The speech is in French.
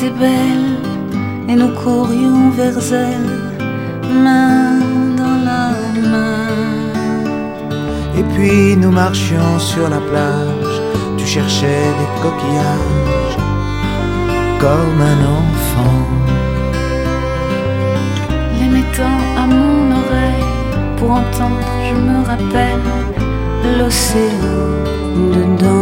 était belle et nous courions vers elle, main dans la main. Et puis nous marchions sur la plage, tu cherchais des coquillages comme un enfant. Les mettant à mon oreille pour entendre, je me rappelle l'océan dedans.